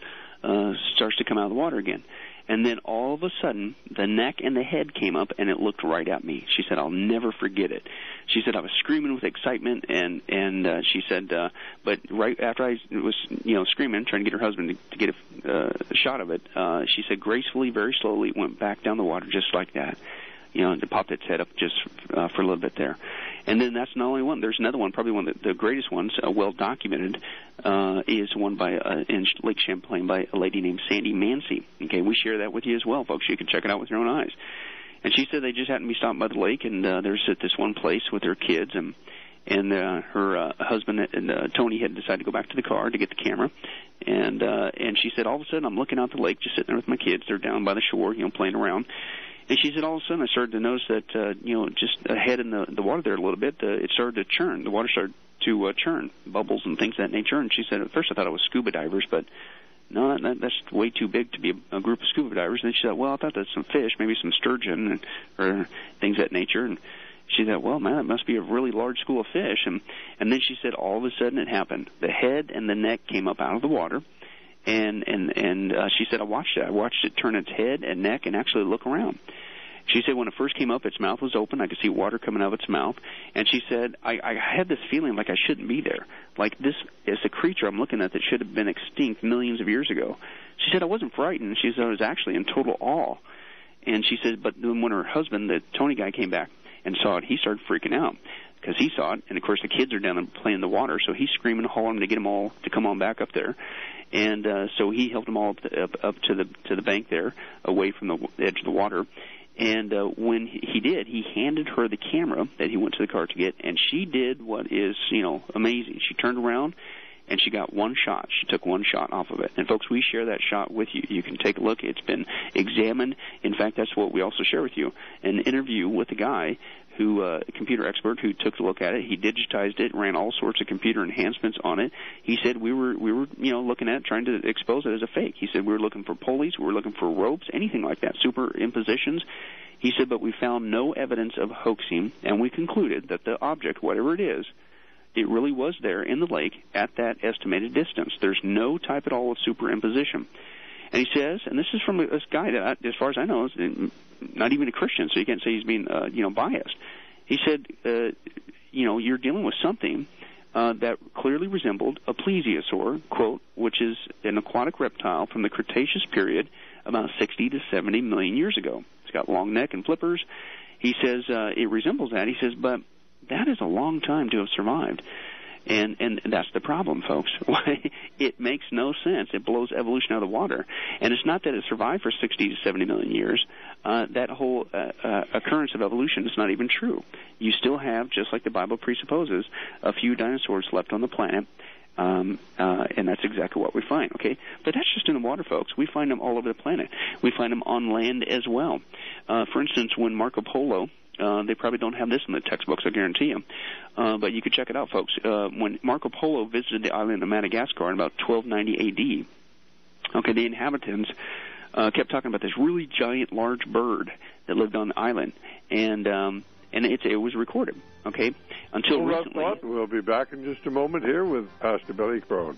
starts to come out of the water again. And then all of a sudden, the neck and the head came up, and it looked right at me. She said, I'll never forget it. She said, I was screaming with excitement, and she said, but right after I was, screaming, trying to get her husband to get a shot of it, she said, gracefully, very slowly, it went back down the water just like that. It popped its head up just for a little bit there. And then that's not only one. There's another one, probably one of the greatest ones, well documented, is one in Lake Champlain by a lady named Sandy Mancy. Okay, we share that with you as well, folks. You can check it out with your own eyes. And she said they just happened to be stopping by the lake, and they're at this one place with their kids, and her husband and Tony had decided to go back to the car to get the camera, and she said all of a sudden I'm looking out the lake, just sitting there with my kids. They're down by the shore, playing around. And she said all of a sudden I started to notice that, just ahead in the water there a little bit, it started to churn. The water started to churn, bubbles and things of that nature. And she said at first I thought it was scuba divers, but no, that's way too big to be a group of scuba divers. And then she said, well, I thought that's some fish, maybe some sturgeon or things of that nature. And she said, well, man, it must be a really large school of fish. And then she said all of a sudden it happened. The head and the neck came up out of the water. And she said, I watched it. I watched it turn its head and neck and actually look around. She said when it first came up, its mouth was open. I could see water coming out of its mouth. And she said, I had this feeling like I shouldn't be there. Like this is a creature I'm looking at that should have been extinct millions of years ago. She said I wasn't frightened. She said I was actually in total awe. And she said, but then when her husband, the Tony guy, came back and saw it, he started freaking out because he saw it. And, of course, the kids are down there playing in the water, so he's screaming and hollering to get them all to come on back up there. And so he helped them all up to the bank there, away from the edge of the water. And when he did, he handed her the camera that he went to the car to get, and she did what is, amazing. She turned around, and she got one shot. She took one shot off of it. And, folks, we share that shot with you. You can take a look. It's been examined. In fact, that's what we also share with you, an interview with a guy who, a computer expert who took a look at it. He digitized it, ran all sorts of computer enhancements on it. He said we were looking at it, trying to expose it as a fake. He said we were looking for pulleys, we were looking for ropes, anything like that, superimpositions. He said, but we found no evidence of hoaxing, and we concluded that the object, whatever it is, it really was there in the lake at that estimated distance. There's no type at all of superimposition. And he says, and this is from this guy that, as far as I know, is not even a Christian, so you can't say he's being, biased. He said, you're dealing with something that clearly resembled a plesiosaur, quote, which is an aquatic reptile from the Cretaceous period about 60 to 70 million years ago. It's got long neck and flippers. He says it resembles that. He says, but that is a long time to have survived. And that's the problem, folks. It makes no sense. It blows evolution out of the water. And it's not that it survived for 60 to 70 million years. That whole occurrence of evolution is not even true. You still have, just like the Bible presupposes, a few dinosaurs left on the planet. And that's exactly what we find, okay? But that's just in the water, folks. We find them all over the planet. We find them on land as well. For instance, when Marco Polo, they probably don't have this in the textbooks, I guarantee you. But you could check it out, folks. When Marco Polo visited the island of Madagascar in about 1290 A.D., okay, the inhabitants kept talking about this really giant, large bird that lived on the island. And it was recorded, okay? Until recently. We'll be back in just a moment here with Pastor Billy Crone.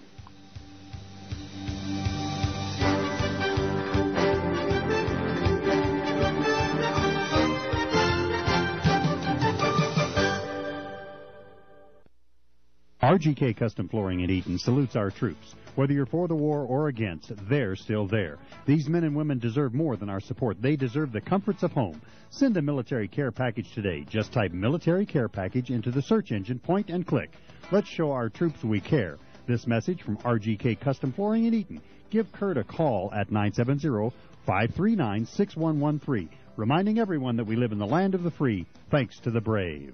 RGK Custom Flooring in Eaton salutes our troops. Whether you're for the war or against, they're still there. These men and women deserve more than our support. They deserve the comforts of home. Send a military care package today. Just type military care package into the search engine, point and click. Let's show our troops we care. This message from RGK Custom Flooring in Eaton. Give Kurt a call at 970-539-6113. Reminding everyone that we live in the land of the free, thanks to the brave.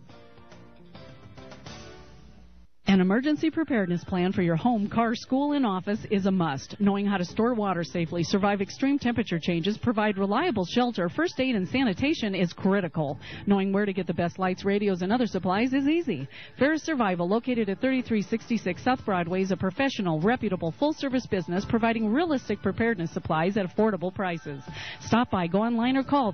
An emergency preparedness plan for your home, car, school, and office is a must. Knowing how to store water safely, survive extreme temperature changes, provide reliable shelter, first aid, and sanitation is critical. Knowing where to get the best lights, radios, and other supplies is easy. Ferris Survival, located at 3366 South Broadway, is a professional, reputable, full-service business providing realistic preparedness supplies at affordable prices. Stop by, go online, or call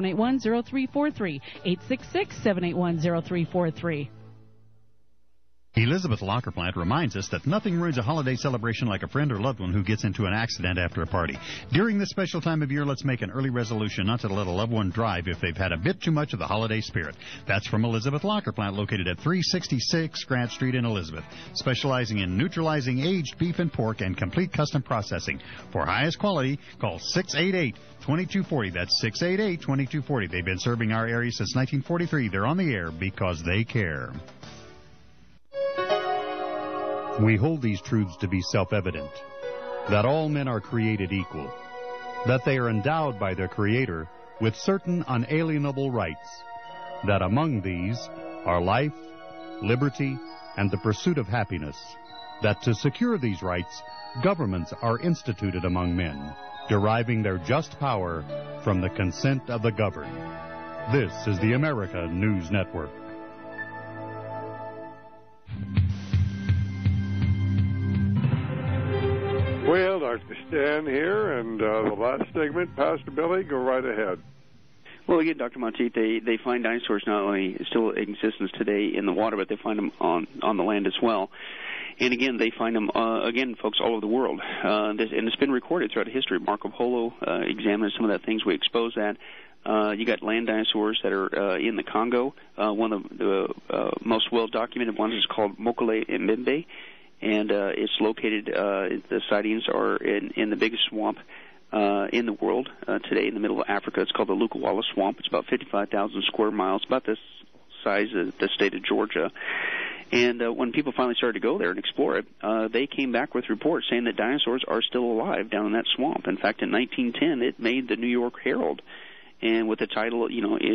303-781-0343, 866-781-0343. Elizabeth Locker Plant reminds us that nothing ruins a holiday celebration like a friend or loved one who gets into an accident after a party. During this special time of year, let's make an early resolution not to let a loved one drive if they've had a bit too much of the holiday spirit. That's from Elizabeth Locker Plant, located at 366 Grant Street in Elizabeth, specializing in neutralizing aged beef and pork and complete custom processing. For highest quality, call 688-2240. That's 688-2240. They've been serving our area since 1943. They're on the air because they care. We hold these truths to be self-evident, that all men are created equal, that they are endowed by their Creator with certain unalienable rights, that among these are life, liberty, and the pursuit of happiness, that to secure these rights, governments are instituted among men, deriving their just power from the consent of the governed. This is the America News Network. Well, Dr. Stan here, and the last segment, Pastor Billy, go right ahead. Well, again, Dr. Monteith, they find dinosaurs not only still in existence today in the water, but they find them on the land as well. And again, they find them, again, folks, all over the world. And it's been recorded throughout history. Marco Polo examined some of that things. We expose that. You got land dinosaurs that are in the Congo. One of the most well-documented ones is called Mokele Mbembe. And it's located, the sightings are in the biggest swamp in the world today in the middle of Africa. It's called the Lukawala Swamp. It's about 55,000 square miles, about the size of the state of Georgia. And when people finally started to go there and explore it, they came back with reports saying that dinosaurs are still alive down in that swamp. In fact, in 1910, it made the New York Herald. And with the title,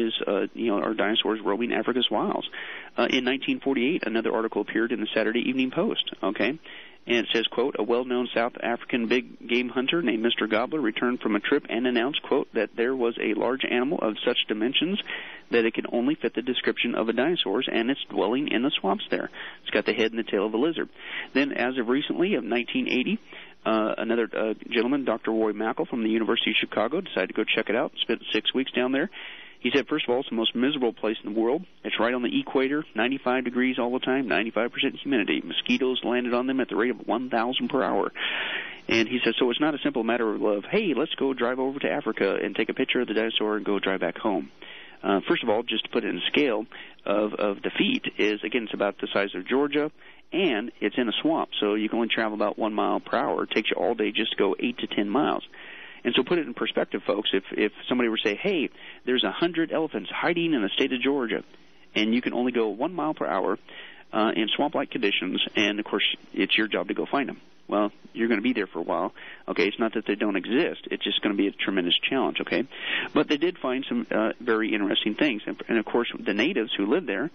are dinosaurs roaming Africa's wilds? In 1948, another article appeared in the Saturday Evening Post, okay? And it says, quote, a well-known South African big game hunter named Mr. Gobbler returned from a trip and announced, quote, that there was a large animal of such dimensions that it can only fit the description of a dinosaur's, and it's dwelling in the swamps there. It's got the head and the tail of a lizard. Then, as of recently, of 1980, another gentleman, Dr. Roy Mackle from the University of Chicago, decided to go check it out, spent 6 weeks down there. He said, first of all, it's the most miserable place in the world. It's right on the equator, 95 degrees all the time, 95% humidity. Mosquitoes landed on them at the rate of 1,000 per hour. And he said, so it's not a simple matter of, hey, let's go drive over to Africa and take a picture of the dinosaur and go drive back home. First of all, just to put it in scale of defeat is, again, it's about the size of Georgia, and it's in a swamp, so you can only travel about 1 mile per hour. It takes you all day just to go 8 to 10 miles. And so put it in perspective, folks, if somebody were to say, hey, there's 100 elephants hiding in the state of Georgia, and you can only go 1 mile per hour in swamp-like conditions, and, of course, it's your job to go find them. Well, you're going to be there for a while. Okay, it's not that they don't exist. It's just going to be a tremendous challenge, okay? But they did find some very interesting things. And, of course, the natives who lived there,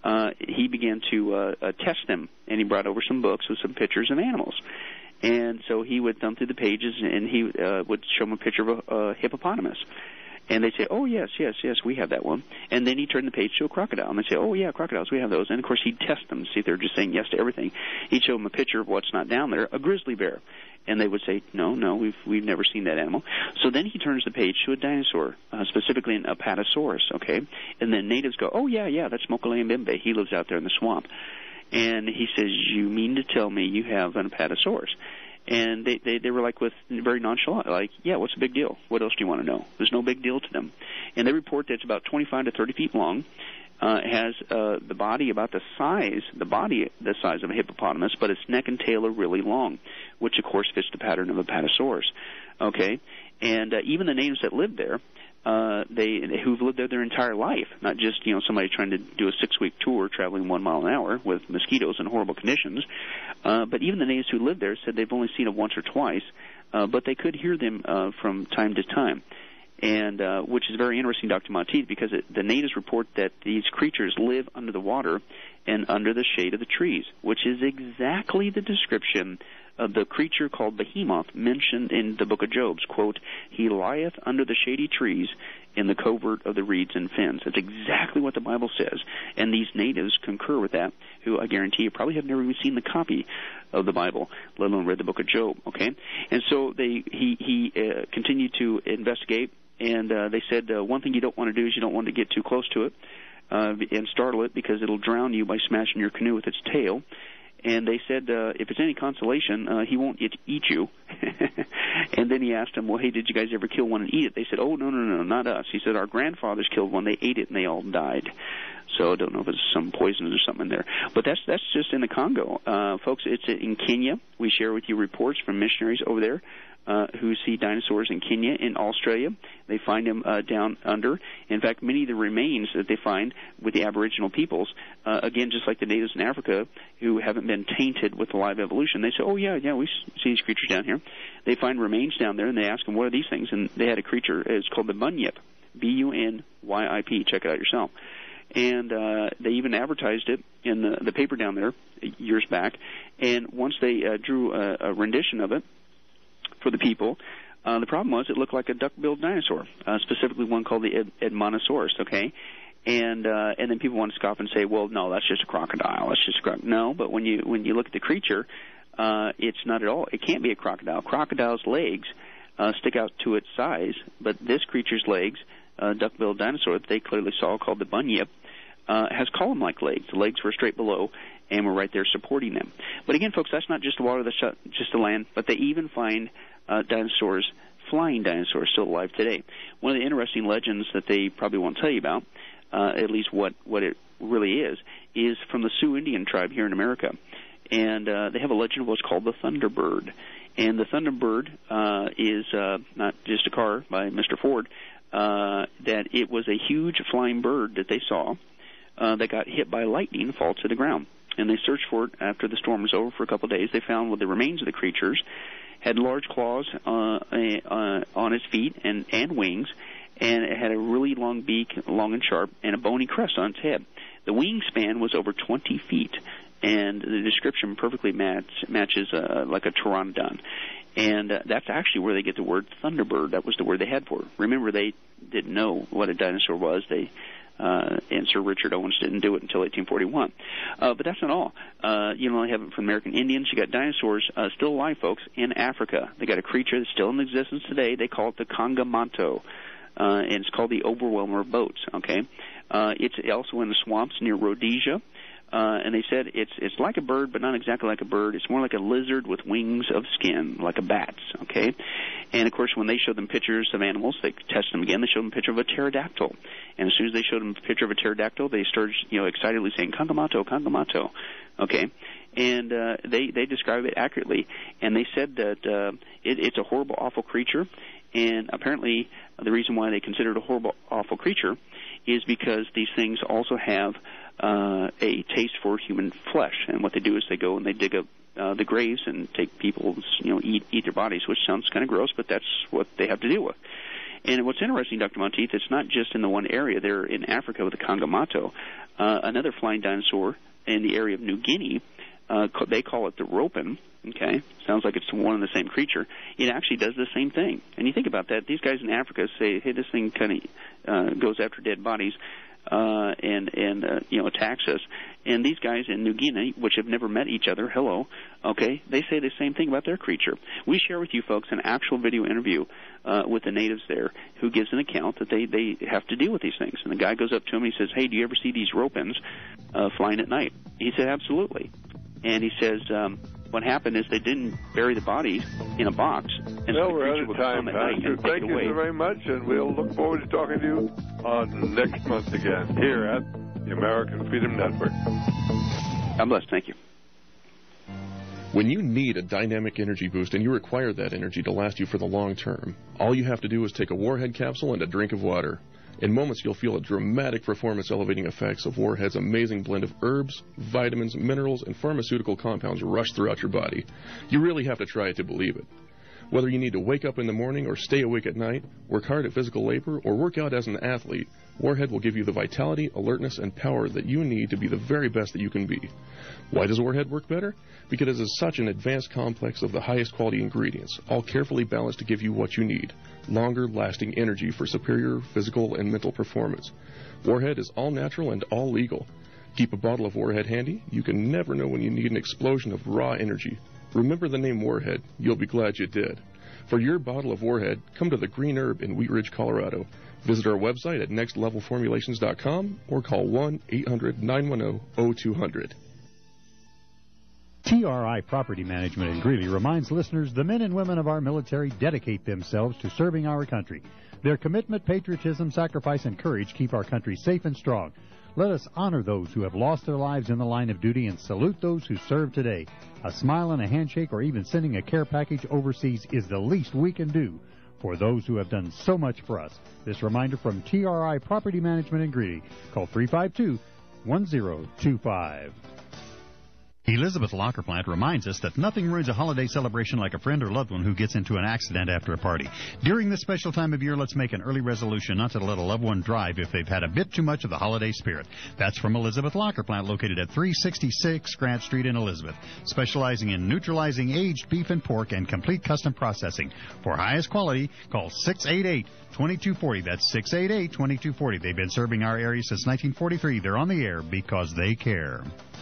he began to test them, and he brought over some books with some pictures of animals. And so he would thumb through the pages, and he would show them a picture of a hippopotamus. And they'd say, oh, yes, we have that one. And then he'd turn the page to a crocodile, and they'd say, oh, yeah, crocodiles, we have those. And, of course, he'd test them to see if they're just saying yes to everything. He'd show them a picture of what's not down there, a grizzly bear. And they would say, no, we've never seen that animal. So then he turns the page to a dinosaur, specifically an Apatosaurus, okay? And then natives go, oh, yeah, that's Mokele Mbembe. He lives out there in the swamp. And he says, you mean to tell me you have an Apatosaurus? And they were like very nonchalant, like, yeah, what's the big deal? What else do you want to know? There's no big deal to them. And they report that it's about 25 to 30 feet long, has the body about the size of a hippopotamus, but its neck and tail are really long, which, of course, fits the pattern of a Apatosaurus. Okay? And even the natives that lived there, who've lived there their entire life, not just somebody trying to do a 6-week tour traveling 1 mile an hour with mosquitoes and horrible conditions, but even the natives who lived there said they've only seen it once or twice, but they could hear them from time to time. And which is very interesting, Dr. Monteith, because the natives report that these creatures live under the water and under the shade of the trees, which is exactly the description of the creature called Behemoth mentioned in the book of Job. Quote, he lieth under the shady trees in the covert of the reeds and fens. That's exactly what the Bible says. And these natives concur with that, who I guarantee you probably have never even seen the copy of the Bible, let alone read the book of Job, okay? And so he continued to investigate, and they said one thing you don't want to do is you don't want to get too close to it. and startle it because it'll drown you by smashing your canoe with its tail. And they said, if it's any consolation, he won't eat you. And then he asked them, well, hey, did you guys ever kill one and eat it? They said, oh, no, not us. He said, our grandfathers killed one, they ate it, and they all died. So I don't know if it's some poison or something in there. But that's just in the Congo. Folks, it's in Kenya. We share with you reports from missionaries over there who see dinosaurs in Kenya, in Australia. They find them down under. In fact, many of the remains that they find with the Aboriginal peoples, again, just like the natives in Africa who haven't been tainted with live evolution, they say, oh, yeah, we see these creatures down here. They find remains down there, and they ask them, what are these things? And they had a creature, it's called the bunyip, B-U-N-Y-I-P. Check it out yourself. And they even advertised it in the paper down there years back. And once they drew a rendition of it for the people, the problem was it looked like a duck-billed dinosaur, specifically one called the Edmontosaurus, okay? And then people want to scoff and say, well, no, that's just a crocodile. That's just a crocodile. No, but when you look at the creature, it's not at all. It can't be a crocodile. Crocodile's legs stick out to its size, but this creature's legs, duck-billed dinosaur that they clearly saw, called the bunyip, has column-like legs. The legs were straight below and were right there supporting them. But again, folks, that's not just the water, that's just the land, but they even find dinosaurs, flying dinosaurs, still alive today. One of the interesting legends that they probably won't tell you about, at least what it really is from the Sioux Indian tribe here in America. And they have a legend of what's called the Thunderbird. And the Thunderbird is not just a car by Mr. Ford, that it was a huge flying bird that they saw that got hit by lightning and fall to the ground. And they searched for it after the storm was over for a couple of days. They found the remains of the creatures had large claws on its feet and wings, and it had a really long beak, long and sharp, and a bony crest on its head. The wingspan was over 20 feet, and the description perfectly matches like a pteranodon. And that's actually where they get the word Thunderbird. That was the word they had for it. Remember, they didn't know what a dinosaur was. And Sir Richard Owens didn't do it until 1841. But that's not all. You don't only have it from American Indians. You got dinosaurs still alive, folks, in Africa. They got a creature that's still in existence today. They call it the Kongomanto, and it's called the Overwhelmer of boats. Okay, it's also in the swamps near Rhodesia. And they said it's like a bird, but not exactly like a bird. It's more like a lizard with wings of skin, like a bat's, okay? And, of course, when they showed them pictures of animals, they tested them again. They showed them a picture of a pterodactyl. And as soon as they showed them a picture of a pterodactyl, they started, excitedly saying, Kongomanto, okay? And they describe it accurately. And they said that it's a horrible, awful creature. And apparently the reason why they consider it a horrible, awful creature is because these things also have a taste for human flesh, and what they do is they go and they dig up the graves and take people's, eat their bodies, which sounds kind of gross, but that's what they have to deal with. And what's interesting, Dr. Monteith, it's not just in the one area. They're in Africa with the Kongomanto. Another flying dinosaur in the area of New Guinea, they call it the Ropin. Okay, sounds like it's one and the same creature. It actually does the same thing. And you think about that. These guys in Africa say, hey, this thing kind of goes after dead bodies and attacks us. And these guys in New Guinea, which have never met each other, okay, they say the same thing about their creature. We share with you folks an actual video interview with the natives there who gives an account that they have to deal with these things. And the guy goes up to him and he says, hey, do you ever see these ropins flying at night? He said, absolutely. And he says, what happened is they didn't bury the bodies in a box. And well, so we're out of time, Pastor. Thank you so very much, and we'll look forward to talking to you next month again here at the American Freedom Network. God bless. Thank you. When you need a dynamic energy boost and you require that energy to last you for the long term, all you have to do is take a Warhead capsule and a drink of water. In moments, you'll feel a dramatic performance-elevating effects of Warhead's amazing blend of herbs, vitamins, minerals, and pharmaceutical compounds rush throughout your body. You really have to try it to believe it. Whether you need to wake up in the morning or stay awake at night, work hard at physical labor, or work out as an athlete, Warhead will give you the vitality, alertness, and power that you need to be the very best that you can be. Why does Warhead work better? Because it is such an advanced complex of the highest quality ingredients, all carefully balanced to give you what you need. Longer lasting energy for superior physical and mental performance. Warhead is all natural and all legal. Keep a bottle of Warhead handy. You can never know when you need an explosion of raw energy. Remember the name Warhead. You'll be glad you did. For your bottle of Warhead, come to the Green Herb in Wheat Ridge, Colorado. Visit our website at nextlevelformulations.com or call 1-800-910-0200. TRI Property Management in Greeley reminds listeners the men and women of our military dedicate themselves to serving our country. Their commitment, patriotism, sacrifice, and courage keep our country safe and strong. Let us honor those who have lost their lives in the line of duty and salute those who serve today. A smile and a handshake or even sending a care package overseas is the least we can do for those who have done so much for us. This reminder from TRI Property Management in Greeley. Call 352-1025. Elizabeth Locker Plant reminds us that nothing ruins a holiday celebration like a friend or loved one who gets into an accident after a party. During this special time of year, let's make an early resolution not to let a loved one drive if they've had a bit too much of the holiday spirit. That's from Elizabeth Locker Plant, located at 366 Grant Street in Elizabeth, specializing in neutralizing aged beef and pork and complete custom processing. For highest quality, call 688-2240. That's 688-2240. They've been serving our area since 1943. They're on the air because they care.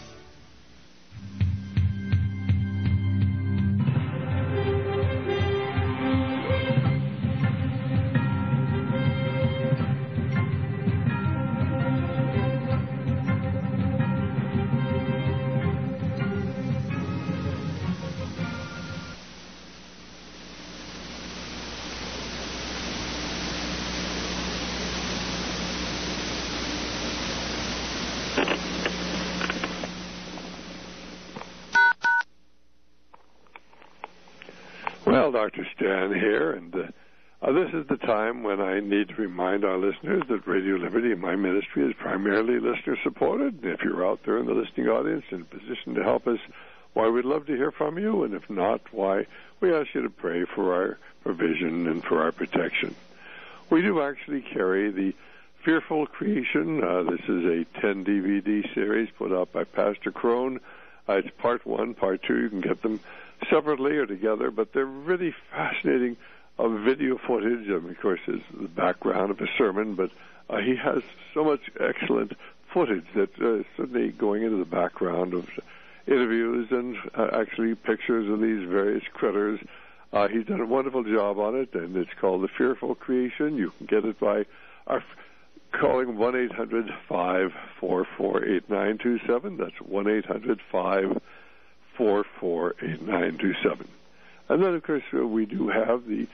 Well, Dr. Stan here, and this is the time when I need to remind our listeners that Radio Liberty, my ministry, is primarily listener-supported. If you're out there in the listening audience in a position to help us, why, we'd love to hear from you, and if not, why, we ask you to pray for our provision and for our protection. We do actually carry the Fearful Creation. This is a 10-DVD series put out by Pastor Crone. It's part 1, part 2. You can get them separately or together, but they're really fascinating video footage. Of course, is the background of a sermon, but he has so much excellent footage that certainly going into the background of interviews and actually pictures of these various critters. He's done a wonderful job on it, and it's called The Fearful Creation. You can get it by calling 1-800-544-8927. That's 1-800-544-8927. And then, of course, we do have the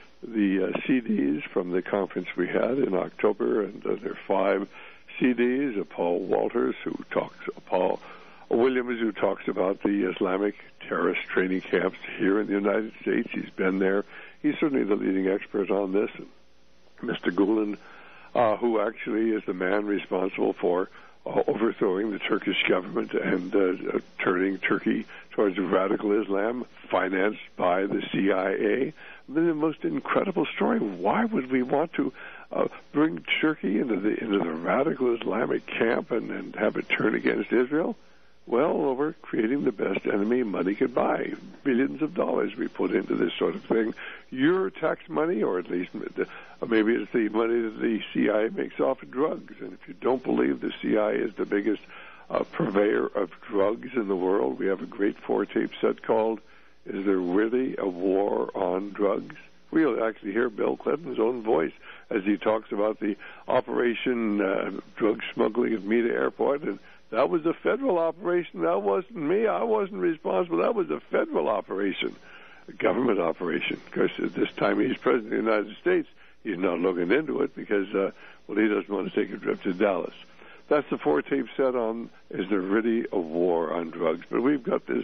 CDs from the conference we had in October, and there are 5 CDs of Paul Walters, Paul Williams, who talks about the Islamic terrorist training camps here in the United States. He's been there. He's certainly the leading expert on this. And Mr. Gulen, who actually is the man responsible for overthrowing the Turkish government and turning Turkey towards radical Islam, financed by the CIA. The most incredible story. Why would we want to bring Turkey into the radical Islamic camp and have it turn against Israel? Well, we're creating the best enemy money could buy. Billions of dollars we put into this sort of thing. Your tax money, or at least maybe it's the money that the CIA makes off of drugs. And if you don't believe the CIA is the biggest purveyor of drugs in the world, we have a great 4-tape set called Is There Really a War on Drugs? We'll actually hear Bill Clinton's own voice as he talks about the operation drug smuggling at Mita Airport. And that was a federal operation. That wasn't me. I wasn't responsible. That was a federal operation, a government operation. Of course, at this time he's president of the United States, he's not looking into it because, he doesn't want to take a trip to Dallas. That's the 4-tape set on Is There Really a War on Drugs? But we've got the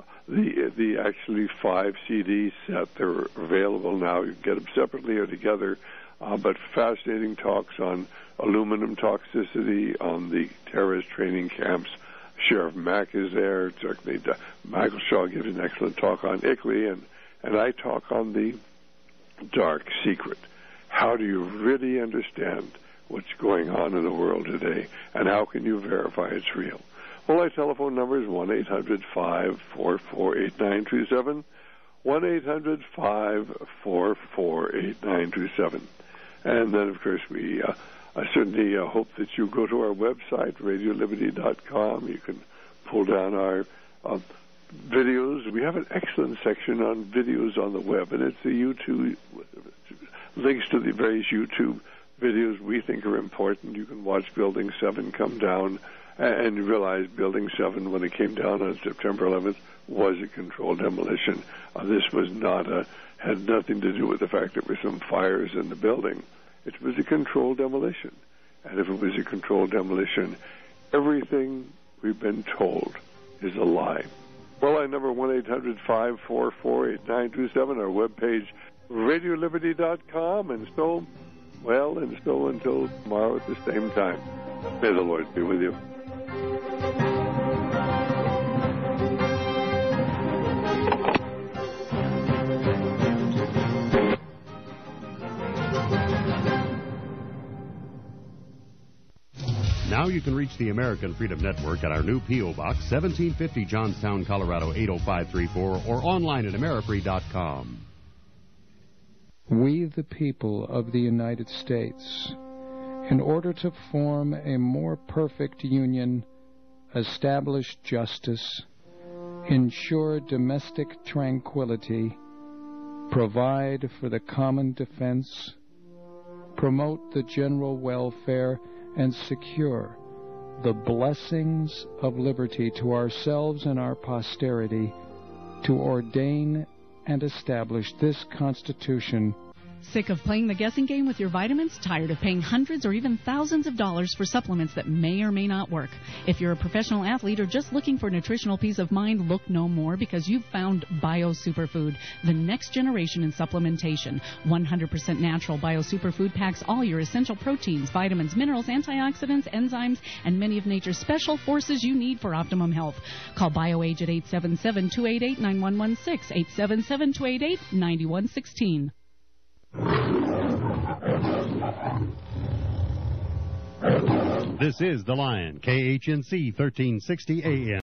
actually 5 CD set. They're available now. You can get them separately or together. But fascinating talks on aluminum toxicity, on the terrorist training camps. Sheriff Mack is there. Certainly, Michael Shaw gives an excellent talk on ICLEI, and I talk on the dark secret. How do you really understand what's going on in the world today, and how can you verify it's real? Well, my telephone number is 1-800-544-8927, 1-800-544-8927. And then, of course, I certainly hope that you go to our website, radioliberty.com. You can pull down our videos. We have an excellent section on videos on the web, and it's the YouTube links to the various YouTube videos we think are important. You can watch Building 7 come down and you realize Building 7, when it came down on September 11th, was a controlled demolition. This was not had nothing to do with the fact there were some fires in the building. It was a controlled demolition. And if it was a controlled demolition, everything we've been told is a lie. Well, our number 1-800-544-8927, our webpage, RadioLiberty.com, and so until tomorrow at the same time. May the Lord be with you. Now you can reach the American Freedom Network at our new P.O. Box, 1750 Johnstown, Colorado, 80534, or online at Amerifree.com. We, the people of the United States, in order to form a more perfect union, establish justice, ensure domestic tranquility, provide for the common defense, promote the general welfare, and secure the blessings of liberty to ourselves and our posterity, to ordain and establish this Constitution. Sick of playing the guessing game with your vitamins? Tired of paying hundreds or even thousands of dollars for supplements that may or may not work? If you're a professional athlete or just looking for nutritional peace of mind, look no more, because you've found Bio Superfood, the next generation in supplementation. 100% natural Bio Superfood packs all your essential proteins, vitamins, minerals, antioxidants, enzymes, and many of nature's special forces you need for optimum health. Call BioAge at 877-288-9116, 877-288-9116. This is The Lion, KHNC 1360 AM.